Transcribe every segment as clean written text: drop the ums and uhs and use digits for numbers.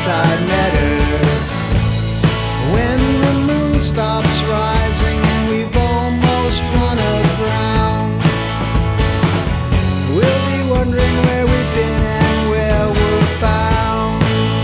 since I met her. When the moon stops rising and we've almost run aground, we'll be wondering where we've been and where we're found.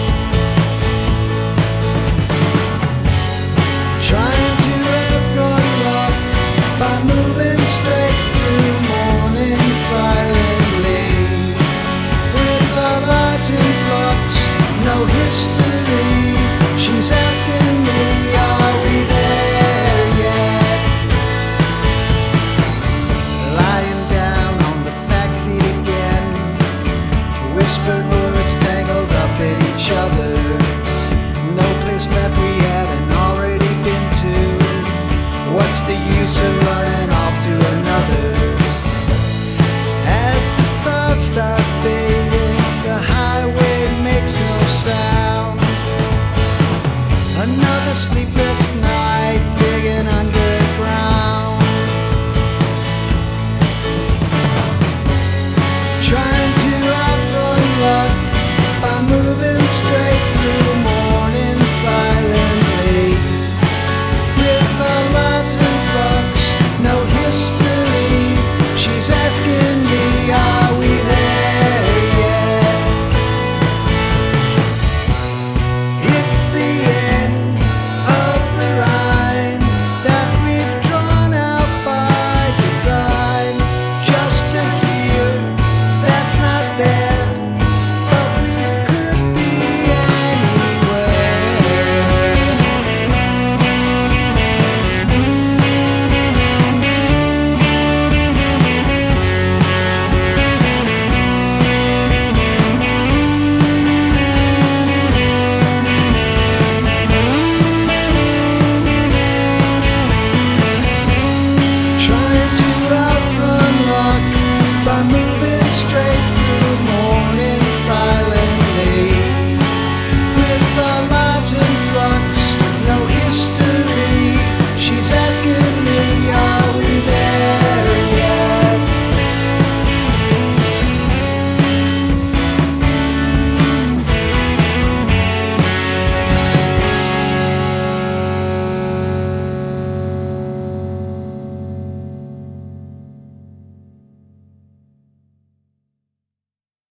Trying to have good luck by moving straight through morning silently, with our light in flux, no history. She's asking me, are we there yet? Lying down on the backseat again, whispered